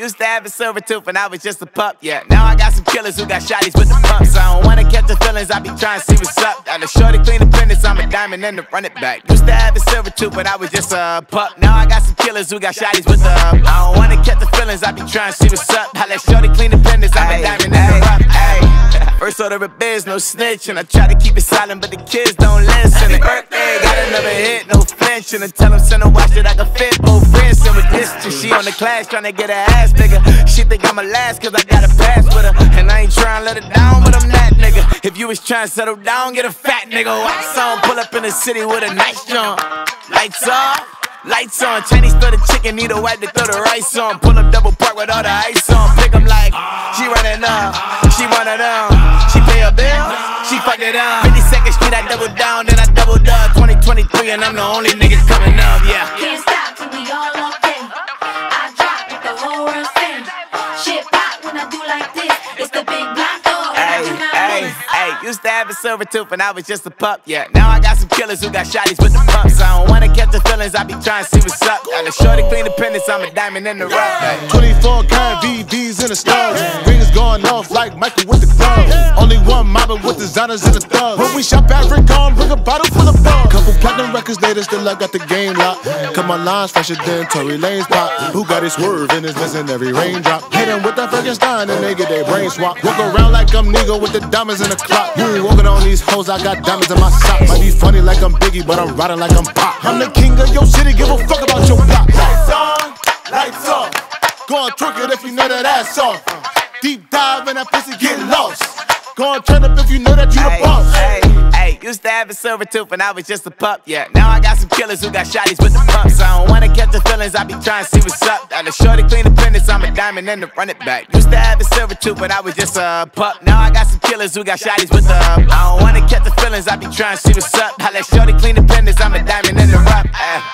used to have a silver tooth when I was just a pup, yeah. Now I got some killers who got shotties with the pumps. I don't wanna catch the feelings, I be trying to see what's up. Got a shorty clean the pendants, I'm a diamond and to run it back. Used to have a silver tooth when I was just a pup. Now I got some killers who got shotties with the I don't wanna catch the feelings, I be trying to see what's up. I let shorty clean the pendants, I'm a diamond and to run it back. First order of biz, no snitch, and I try to keep it silent, but the kids don't listen. And birthday, got another hit, no flinch, and I tell them send a watch that I can fit both wrists. And with distance, she on the class trying to get her ass bigger. She think I'm a last cause I got a pass with her, and I ain't trying to let her down, but I'm that nigga. If you was trying to settle down, get a fat nigga. Wax on, pull up in the city with a nice jump. Lights off. Lights on, Chinese throw the chicken, need a wipe to throw the rice on. Pull up double park with all the ice on. Pick 'em like, she running up, she one of them. She pay her bill, she fuck it up. 52nd Street, I double down, then I doubled up. 2023 and I'm the only nigga coming up, yeah. Can't stop till we all up in. I drop with the whole world spin. Shit pop when I do like this. It's the big black door. Used to have a silver tooth when I was just a pup, yeah. Now I got some killers who got shotties with the pumps. I don't wanna catch the feelings, I be trying to see what's up. Got a shorty clean the pendants, I'm a diamond in the rough. 24 karat VVs in the stars. Rings going off like Michael with the club. Only one mobbing with designers in the thugs. When we shop at Rick on, bring a bottle full of bug. Couple platinum records later, still I got the game locked. Cut my lines fresher than Tory Lane's pop. Who got his swerve and is missing every raindrop. Hit him with that Frankenstein and they get their brain swap. Walk around like I'm Nigo with the diamonds in the clock. You ain't walking on these hoes, I got diamonds in my socks. Might be funny like I'm Biggie, but I'm riding like I'm Pop. I'm the king of your city, give a fuck about your block. Lights on, lights off. Go and twerk it if you know that ass off. Deep dive and that pussy get lost. Go and turn up if you know that you the boss. Used to have a silver tooth when I was just a pup, yeah. Now I got some killers who got shotties with the pumps. I don't wanna catch the feelings, I be trying to see what's up. Got a shorty clean the pendants, I'm a diamond and to run it back. Used to have a silver tooth when I was just a pup. Now I got some killers who got shotties with the I don't wanna catch the feelings, I be trying to see what's up. I let shorty clean the pendants, I'm a diamond in the rough.